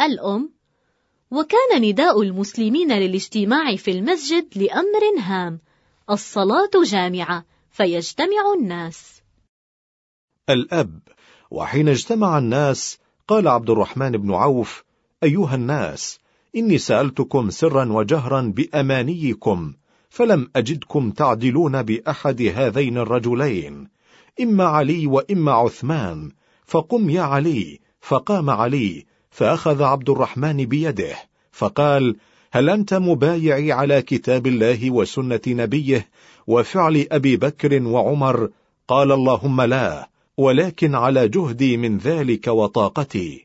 الأم: وكان نداء المسلمين للاجتماع في المسجد لأمر هام، الصلاة جامعة، فيجتمع الناس. الأب: وحين اجتمع الناس قال عبد الرحمن بن عوف: أيها الناس، إني سألتكم سرا وجهرا بأمانيكم، فلم أجدكم تعدلون بأحد هذين الرجلين، إما علي وإما عثمان، فقم يا علي. فقام علي، فأخذ عبد الرحمن بيده فقال: هل أنت مبايعي على كتاب الله وسنة نبيه وفعل أبي بكر وعمر؟ قال: اللهم لا، ولكن على جهدي من ذلك وطاقتي.